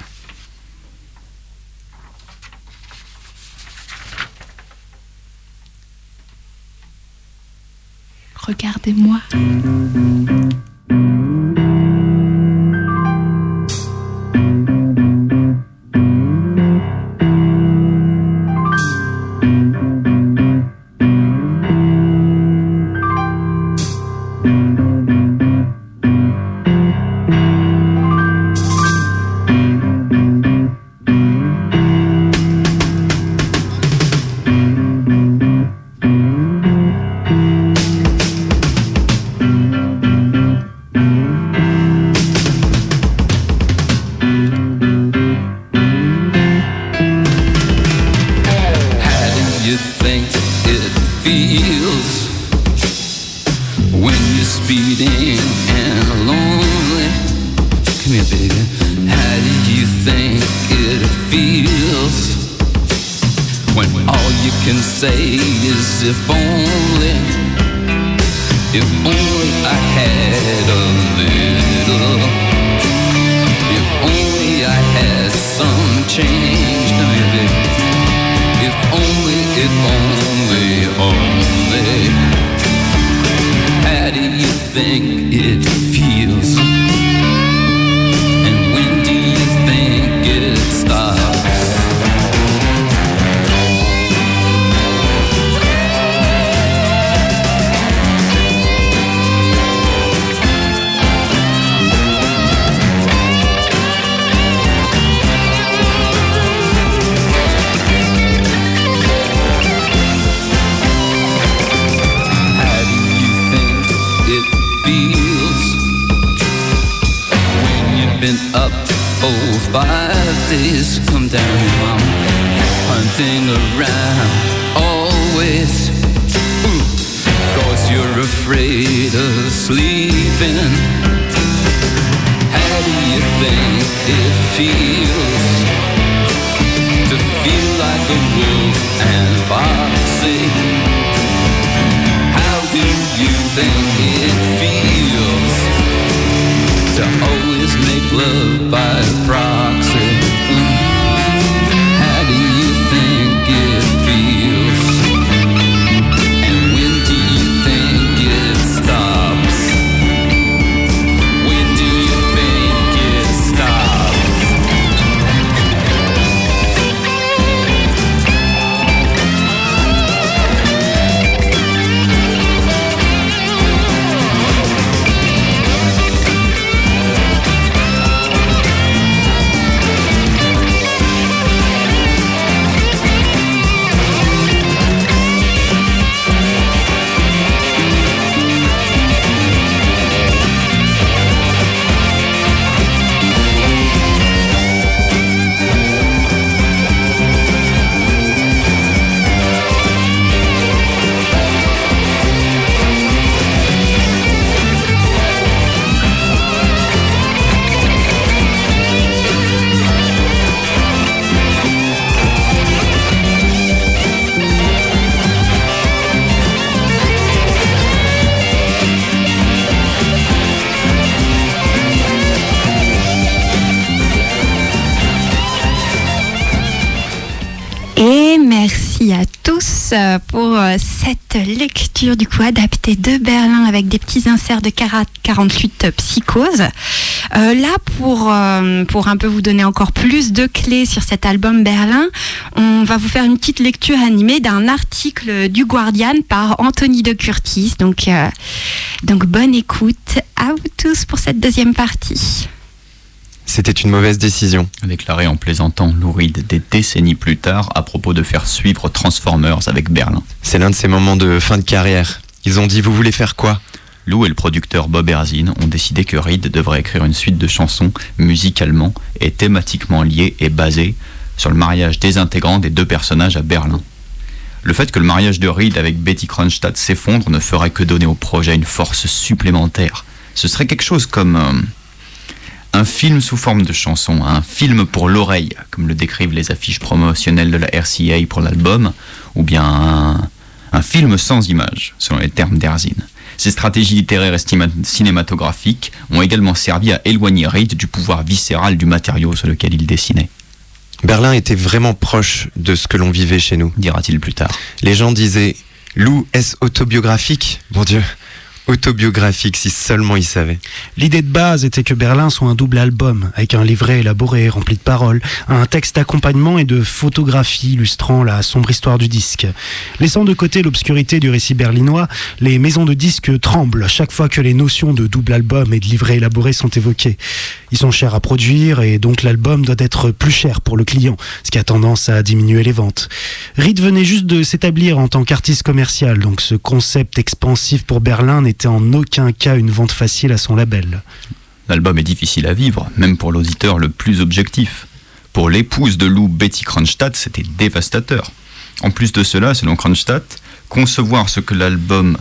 Regardez-moi. If only, if only I had a little, if only I had some change, maybe, if only, if only, only, how do you think it feels, and when do you think it stops? Up for five days, come down, mama, hunting around always, ooh, cause you're afraid of sleeping. How do you think it feels to feel like a wolf and foxy? How do you think it feels to always make love by proxy? How do you think it feels? merci à tous euh, pour euh, cette lecture du coup adaptée de Berlin avec des petits inserts de quarante-huit Psychose. Euh, là, pour, euh, pour un peu vous donner encore plus de clés sur cet album Berlin, on va vous faire une petite lecture animée d'un article du Guardian par Anthony de Curtis. Donc, euh, donc bonne écoute à vous tous pour cette deuxième partie. C'était une mauvaise décision, a déclaré en plaisantant Lou Reed des décennies plus tard à propos de faire suivre Transformers avec Berlin. C'est l'un de ces moments de fin de carrière. Ils ont dit, vous voulez faire quoi ? Lou et le producteur Bob Erzin ont décidé que Reed devrait écrire une suite de chansons musicalement et thématiquement liées et basées sur le mariage désintégrant des deux personnages à Berlin. Le fait que le mariage de Reed avec Betty Kronstadt s'effondre ne ferait que donner au projet une force supplémentaire. Ce serait quelque chose comme... Euh, un film sous forme de chanson, un film pour l'oreille, comme le décrivent les affiches promotionnelles de la R C A pour l'album, ou bien un, un film sans images, selon les termes d'Erzin. Ces stratégies littéraires et cinématographiques ont également servi à éloigner Reed du pouvoir viscéral du matériau sur lequel il dessinait. Berlin était vraiment proche de ce que l'on vivait chez nous, dira-t-il plus tard. Les gens disaient « Lou, est-ce autobiographique ?» Mon Dieu, autobiographique, si seulement il savait. L'idée de base était que Berlin soit un double album, avec un livret élaboré, rempli de paroles, un texte d'accompagnement et de photographies illustrant la sombre histoire du disque. Laissant de côté l'obscurité du récit berlinois, les maisons de disques tremblent chaque fois que les notions de double album et de livret élaboré sont évoquées. Ils sont chers à produire et donc l'album doit être plus cher pour le client, ce qui a tendance à diminuer les ventes. Reed venait juste de s'établir en tant qu'artiste commercial, donc ce concept expansif pour Berlin n'est n'était en aucun cas une vente facile à son label. L'album est difficile à vivre, même pour l'auditeur le plus objectif. Pour l'épouse de Lou, Betty Kronstadt, c'était dévastateur. En plus de cela, selon Kronstadt, concevoir ce que l'album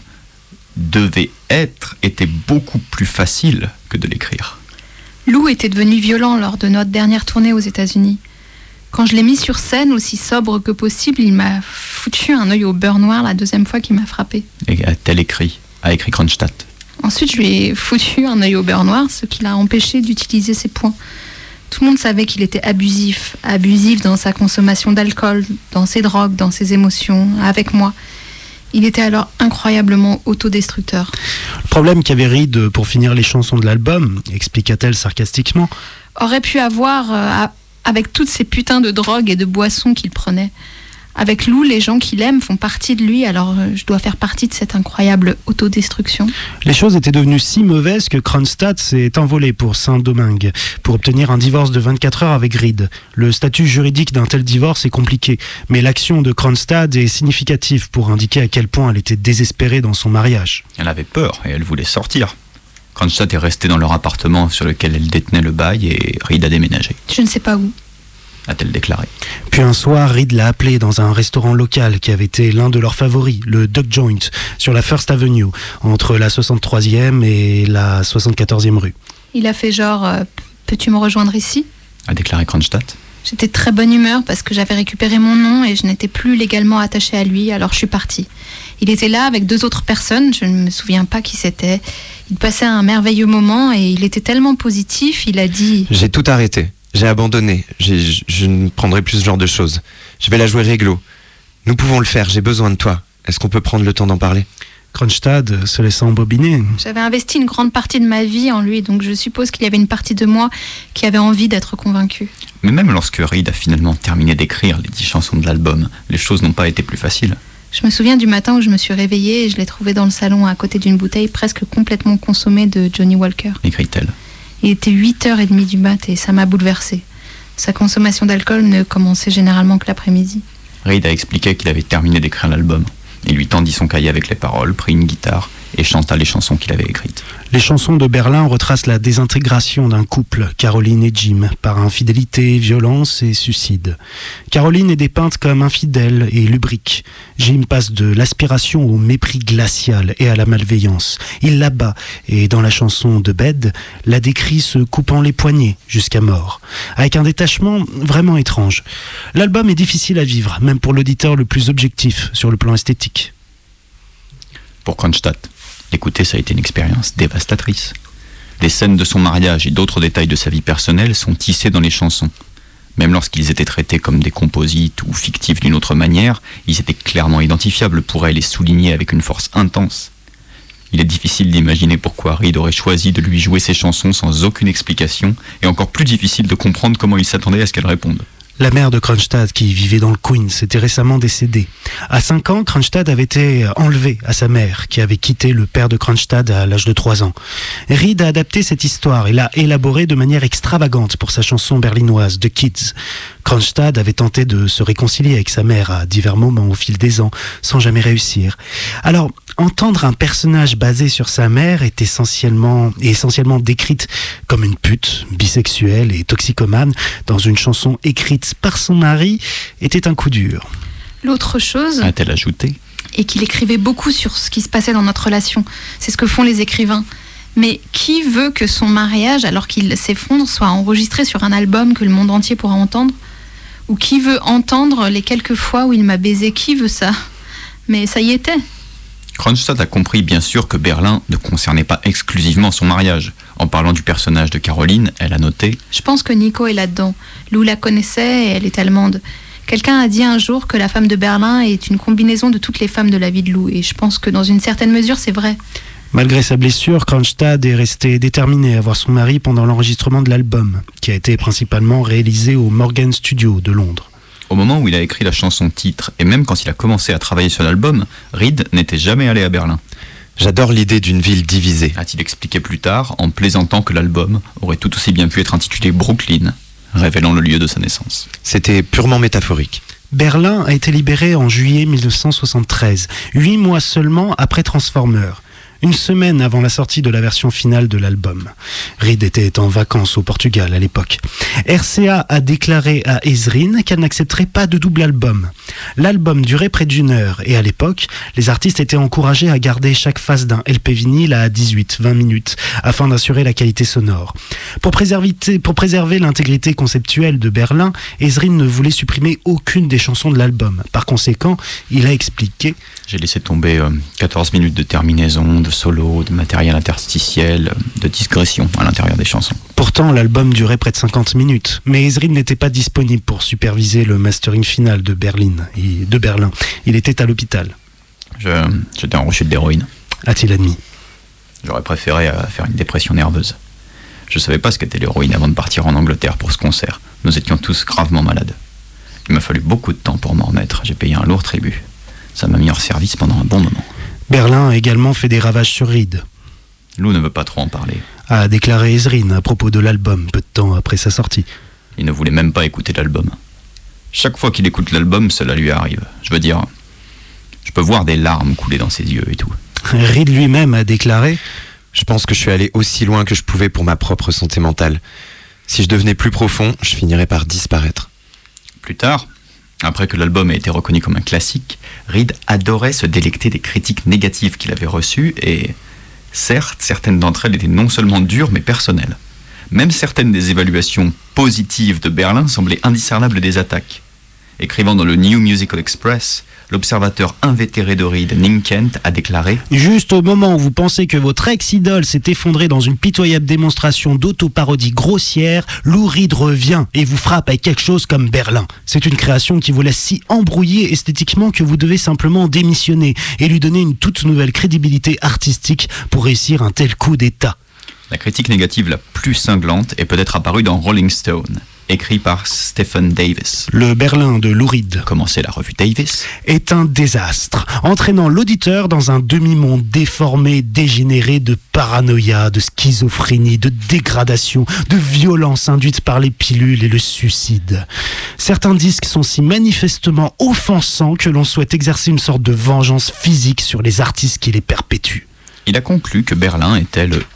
devait être était beaucoup plus facile que de l'écrire. Lou était devenu violent lors de notre dernière tournée aux États-Unis. Quand je l'ai mis sur scène, aussi sobre que possible, il m'a foutu un œil au beurre noir la deuxième fois qu'il m'a frappé. Et a-t-elle écrit a écrit Kronstadt. Ensuite, je lui ai foutu un œil au beurre noir, ce qui l'a empêché d'utiliser ses poings. Tout le monde savait qu'il était abusif, abusif dans sa consommation d'alcool, dans ses drogues, dans ses émotions, avec moi. Il était alors incroyablement autodestructeur. Le problème qu'avait Reed pour finir les chansons de l'album, expliqua-t-elle sarcastiquement, aurait pu avoir euh, avec toutes ces putains de drogues et de boissons qu'il prenait. Avec Lou, les gens qu'il aime font partie de lui, alors je dois faire partie de cette incroyable autodestruction. Les choses étaient devenues si mauvaises que Kronstadt s'est envolé pour Saint-Domingue pour obtenir un divorce de vingt-quatre heures avec Reed. Le statut juridique d'un tel divorce est compliqué, mais l'action de Kronstadt est significative pour indiquer à quel point elle était désespérée dans son mariage. Elle avait peur et elle voulait sortir. Kronstadt est restée dans leur appartement sur lequel elle détenait le bail et Reed a déménagé. Je ne sais pas où. A-t-elle déclaré. Puis un soir, Reed l'a appelé dans un restaurant local qui avait été l'un de leurs favoris, le Duck Joint, sur la First Avenue, entre la soixante-troisième et la soixante-quatorzième rue. Il a fait genre, euh, peux-tu me rejoindre ici ? A déclaré Kronstadt. J'étais de très bonne humeur parce que j'avais récupéré mon nom et je n'étais plus légalement attachée à lui, alors je suis partie. Il était là avec deux autres personnes, je ne me souviens pas qui c'était. Il passait un merveilleux moment et il était tellement positif, il a dit... J'ai tout arrêté. J'ai abandonné, j'ai, je, je ne prendrai plus ce genre de choses. Je vais la jouer réglo. Nous pouvons le faire, j'ai besoin de toi. Est-ce qu'on peut prendre le temps d'en parler ? Kronstadt se laissant embobiner. J'avais investi une grande partie de ma vie en lui, donc je suppose qu'il y avait une partie de moi qui avait envie d'être convaincue. Mais même lorsque Reed a finalement terminé d'écrire les dix chansons de l'album, les choses n'ont pas été plus faciles. Je me souviens du matin où je me suis réveillée et je l'ai trouvé dans le salon à côté d'une bouteille presque complètement consommée de Johnny Walker. Écrit-elle. Il était huit heures trente du mat et ça m'a bouleversée. Sa consommation d'alcool ne commençait généralement que l'après-midi. Reed a expliqué qu'il avait terminé d'écrire l'album. Il lui tendit son cahier avec les paroles, prit une guitare et chanta les chansons qu'il avait écrites. Les chansons de Berlin retracent la désintégration d'un couple, Caroline et Jim, par infidélité, violence et suicide. Caroline est dépeinte comme infidèle et lubrique. Jim passe de l'aspiration au mépris glacial et à la malveillance. Il la bat et, dans la chanson de Bed, la décrit se coupant les poignets jusqu'à mort, avec un détachement vraiment étrange. L'album est difficile à vivre, même pour l'auditeur le plus objectif sur le plan esthétique. Pour Kronstadt, écouter, ça a été une expérience dévastatrice. Les scènes de son mariage et d'autres détails de sa vie personnelle sont tissés dans les chansons. Même lorsqu'ils étaient traités comme des composites ou fictifs d'une autre manière, ils étaient clairement identifiables pour elle et soulignés avec une force intense. Il est difficile d'imaginer pourquoi Reed aurait choisi de lui jouer ses chansons sans aucune explication, et encore plus difficile de comprendre comment il s'attendait à ce qu'elle réponde. La mère de Kronstadt, qui vivait dans le Queens, était récemment décédée. À cinq ans, Kronstadt avait été enlevé à sa mère, qui avait quitté le père de Kronstadt à l'âge de trois ans. Reed a adapté cette histoire et l'a élaborée de manière extravagante pour sa chanson berlinoise The Kids. Kronstadt avait tenté de se réconcilier avec sa mère à divers moments au fil des ans, sans jamais réussir. Alors, entendre un personnage basé sur sa mère est essentiellement, est essentiellement décrite comme une pute, bisexuelle et toxicomane dans une chanson écrite par son mari était un coup dur. L'autre chose, A-t-elle ajouté, est qu'il écrivait beaucoup sur ce qui se passait dans notre relation. C'est ce que font les écrivains. Mais qui veut que son mariage, alors qu'il s'effondre, soit enregistré sur un album que le monde entier pourra entendre ? Ou qui veut entendre les quelques fois où il m'a baisé ? Qui veut ça ? Mais ça y était. Kronstadt a compris bien sûr que Berlin ne concernait pas exclusivement son mariage. En parlant du personnage de Caroline, elle a noté Je pense que Nico est là-dedans. Lou la connaissait et elle est allemande. Quelqu'un a dit un jour que la femme de Berlin est une combinaison de toutes les femmes de la vie de Lou. Et je pense que dans une certaine mesure, c'est vrai. Malgré sa blessure, Kronstadt est resté déterminé à voir son mari pendant l'enregistrement de l'album, qui a été principalement réalisé au Morgan Studio de Londres. Au moment où il a écrit la chanson titre, et même quand il a commencé à travailler sur l'album, Reed n'était jamais allé à Berlin. J'adore l'idée d'une ville divisée. A-t-il expliqué plus tard, en plaisantant que l'album aurait tout aussi bien pu être intitulé Brooklyn, révélant le lieu de sa naissance. C'était purement métaphorique. Berlin a été libéré en juillet mille neuf cent soixante-treize, huit mois seulement après Transformer. Une semaine avant la sortie de la version finale de l'album. Reed était en vacances au Portugal à l'époque. R C A a déclaré à Ezrin qu'elle n'accepterait pas de double album. L'album durait près d'une heure et à l'époque, les artistes étaient encouragés à garder chaque face d'un L P vinyle à dix-huit à vingt minutes afin d'assurer la qualité sonore. Pour préserver, pour préserver l'intégrité conceptuelle de Berlin, Ezrin ne voulait supprimer aucune des chansons de l'album. Par conséquent, il a expliqué J'ai laissé tomber euh, quatorze minutes de terminaison, de solo, de matériel interstitiel, de digression à l'intérieur des chansons. Pourtant, l'album durait près de cinquante minutes, mais Ezrin n'était pas disponible pour superviser le mastering final de Berlin. Et de Berlin. Il était à l'hôpital. Je, j'étais en rechute d'héroïne. A-t-il admis ? J'aurais préféré euh, faire une dépression nerveuse. Je savais pas ce qu'était l'héroïne avant de partir en Angleterre pour ce concert. Nous étions tous gravement malades. Il m'a fallu beaucoup de temps pour m'en remettre. J'ai payé un lourd tribut. Ça m'a mis hors service pendant un bon moment. Berlin a également fait des ravages sur Reed, Lou ne veut pas trop en parler. a déclaré Ezrin à propos de l'album peu de temps après sa sortie. Il ne voulait même pas écouter l'album. Chaque fois qu'il écoute l'album, cela lui arrive. Je veux dire, je peux voir des larmes couler dans ses yeux et tout. Reed lui-même a déclaré Je pense que je suis allé aussi loin que je pouvais pour ma propre santé mentale. Si je devenais plus profond, je finirais par disparaître. Plus tard, après que l'album ait été reconnu comme un classique, Reed adorait se délecter des critiques négatives qu'il avait reçues et, certes, certaines d'entre elles étaient non seulement dures mais personnelles. Même certaines des évaluations positives de Berlin semblaient indiscernables des attaques. Écrivant dans le New Musical Express, l'observateur invétéré de Reed, Ning Kent, a déclaré « Juste au moment où vous pensez que votre ex-idole s'est effondrée dans une pitoyable démonstration d'autoparodie grossière, Lou Reed revient et vous frappe avec quelque chose comme Berlin. C'est une création qui vous laisse si embrouillé esthétiquement que vous devez simplement démissionner et lui donner une toute nouvelle crédibilité artistique pour réussir un tel coup d'état. » La critique négative la plus cinglante est peut-être apparue dans Rolling Stone, écrit par Stephen Davis. Le Berlin de Lou Reed Commencez la revue Davis. est un désastre, entraînant l'auditeur dans un demi-monde déformé, dégénéré de paranoïa, de schizophrénie, de dégradation, de violence induite par les pilules et le suicide. Certains disques sont si manifestement offensants que l'on souhaite exercer une sorte de vengeance physique sur les artistes qui les perpétuent. Il a conclu que Berlin était le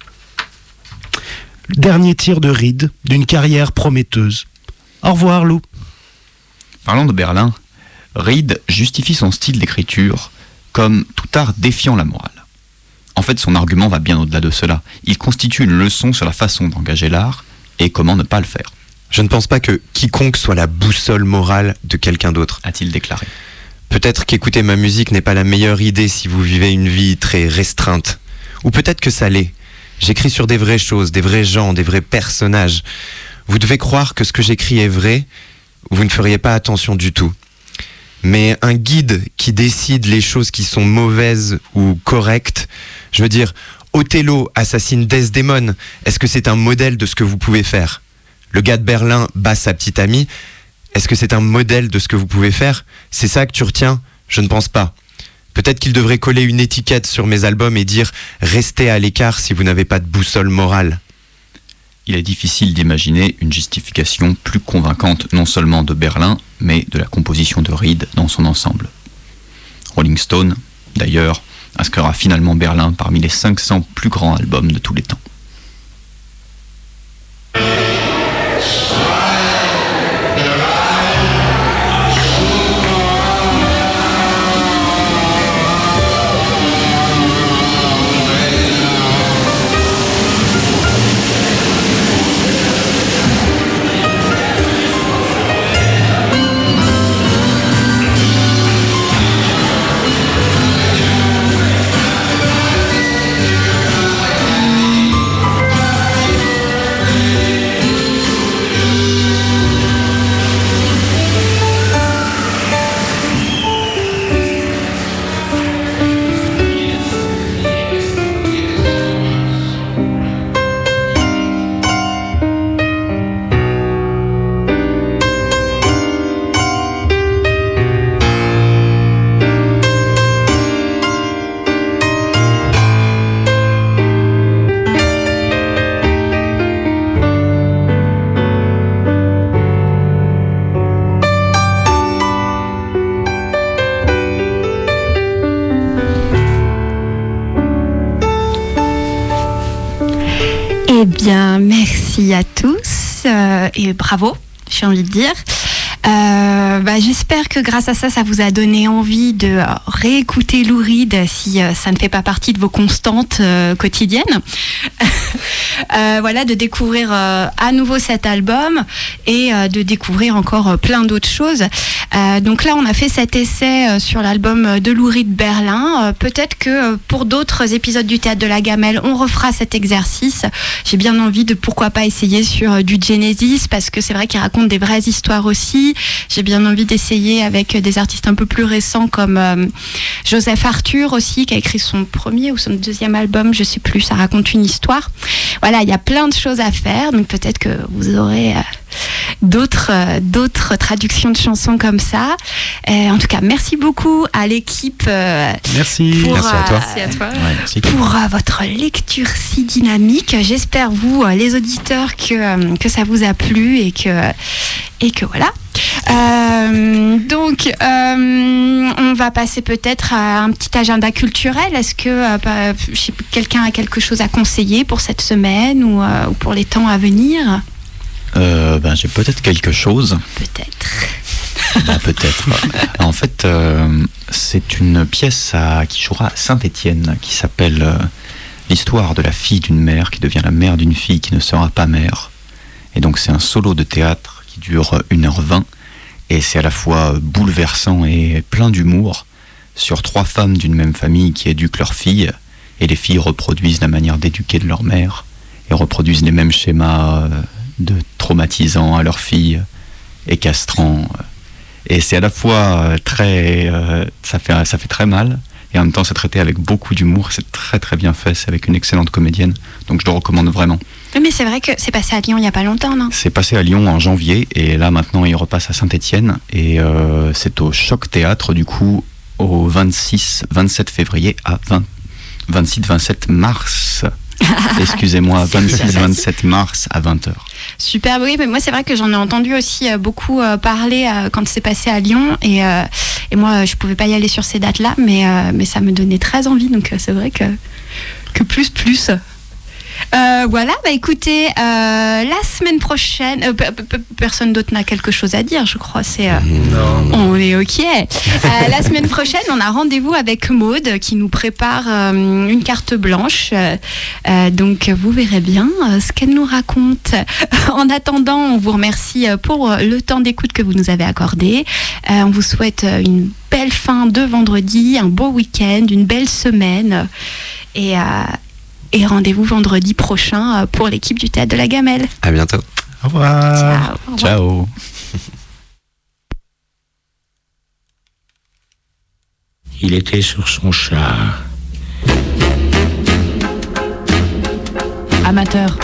Dernier tir de Reed d'une carrière prometteuse. Au revoir, Lou. Parlant de Berlin, Reed justifie son style d'écriture comme tout art défiant la morale. En fait, son argument va bien au-delà de cela. Il constitue une leçon sur la façon d'engager l'art et comment ne pas le faire. Je ne pense pas que quiconque soit la boussole morale de quelqu'un d'autre. A-t-il déclaré. Peut-être qu'écouter ma musique n'est pas la meilleure idée si vous vivez une vie très restreinte. Ou peut-être que ça l'est. J'écris sur des vraies choses, des vrais gens, des vrais personnages. vous devez croire que ce que j'écris est vrai, vous ne feriez pas attention du tout. Mais un guide qui décide les choses qui sont mauvaises ou correctes, je veux dire, Othello assassine Desdémone, est-ce que c'est un modèle de ce que vous pouvez faire ? Le gars de Berlin bat sa petite amie, est-ce que c'est un modèle de ce que vous pouvez faire ? C'est ça que tu retiens ? Je ne pense pas. Peut-être qu'il devrait coller une étiquette sur mes albums et dire « Restez à l'écart si vous n'avez pas de boussole morale ». Il est difficile d'imaginer une justification plus convaincante non seulement de Berlin, mais de la composition de Reed dans son ensemble. Rolling Stone, d'ailleurs, inscrira finalement Berlin parmi les cinq cents plus grands albums de tous les temps. Eh bien, merci à tous euh, et bravo, j'ai envie de dire. Euh, bah, j'espère que grâce à ça, ça vous a donné envie de euh, réécouter Lou Reed si euh, ça ne fait pas partie de vos constantes euh, quotidiennes. euh, voilà, de découvrir euh, à nouveau cet album et euh, de découvrir encore euh, plein d'autres choses. Euh, donc là, on a fait cet essai euh, sur l'album de Lou Reed Berlin. Euh, peut-être que euh, pour d'autres épisodes du Théâtre de la Gamelle, on refera cet exercice. J'ai bien envie de pourquoi pas essayer sur euh, du Genesis parce que c'est vrai qu'il raconte des vraies histoires aussi. J'ai bien envie d'essayer avec des artistes un peu plus récents comme euh, Joseph Arthur aussi, qui a écrit son premier ou son deuxième album, je sais plus, ça raconte une histoire. Voilà, il y a plein de choses à faire, donc peut-être que vous aurez euh, d'autres, euh, d'autres traductions de chansons comme ça. Euh, en tout cas, merci beaucoup à l'équipe. Euh, merci. Pour, merci à toi. Euh, merci à toi. Ouais, merci. Pour euh, votre lecture si dynamique. J'espère, vous, euh, les auditeurs, que, euh, que ça vous a plu et que, et que voilà. Euh, donc, euh, on va passer peut-être à un petit agenda culturel. Est-ce que euh, bah, je sais, quelqu'un a quelque chose à conseiller pour cette semaine ou, euh, ou pour les temps à venir ? euh, ben, J'ai peut-être quelque chose. Peut-être. Ben, peut-être. En fait, euh, c'est une pièce à, qui jouera à Saint-Étienne qui s'appelle euh, L'histoire de la fille d'une mère qui devient la mère d'une fille qui ne sera pas mère. Et donc, c'est un solo de théâtre qui dure une heure vingt. Et c'est à la fois bouleversant et plein d'humour sur trois femmes d'une même famille qui éduquent leurs filles. Et les filles reproduisent la manière d'éduquer de leur mère et reproduisent les mêmes schémas de traumatisants à leurs filles et castrants. Et c'est à la fois très... Euh, ça fait, ça fait très mal et en même temps c'est traité avec beaucoup d'humour. C'est très très bien fait, c'est avec une excellente comédienne. Donc je le recommande vraiment. Mais c'est vrai que c'est passé à Lyon il n'y a pas longtemps, non ? C'est passé à Lyon en janvier et là maintenant il repasse à Saint-Étienne et euh, c'est au Choc Théâtre du coup au vingt-six vingt-sept février à vingt-six vingt-sept mars. Excusez-moi, vingt-six vingt-sept mars à vingt heures. Super, oui, mais moi c'est vrai que j'en ai entendu aussi euh, beaucoup euh, parler euh, quand c'est passé à Lyon et, euh, et moi je pouvais pas y aller sur ces dates-là, mais, euh, mais ça me donnait très envie, donc euh, c'est vrai que, que plus plus. Euh, voilà, bah écoutez, euh, la semaine prochaine, euh, p- p- personne d'autre n'a quelque chose à dire, je crois. C'est, euh, Non. on est ok. Euh, la semaine prochaine, on a rendez-vous avec Maude qui nous prépare euh, une carte blanche. Euh, euh, donc, vous verrez bien euh, ce qu'elle nous raconte. En attendant, on vous remercie pour le temps d'écoute que vous nous avez accordé. Euh, on vous souhaite une belle fin de vendredi, un beau week-end, une belle semaine. Et euh, Et rendez-vous vendredi prochain pour l'équipe du Théâtre de la Gamelle. À bientôt. Au revoir. Ciao. Ciao. Il était sur son char. Amateur.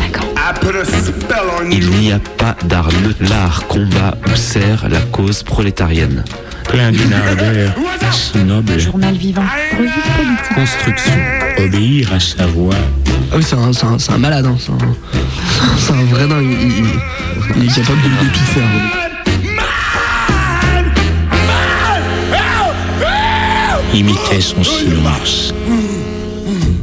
Il n'y a pas d'art neutre. L'art combat ou sert la cause prolétarienne. Plein d'une ardeur si noble. Journal vivant. Revue politique. Construction. Obéir à sa voix. Ah oui, c'est un, c'est un, c'est un malade, hein. c'est, un, c'est un vrai dingue, il, il, il est capable de, de tout faire. Imitait son silence.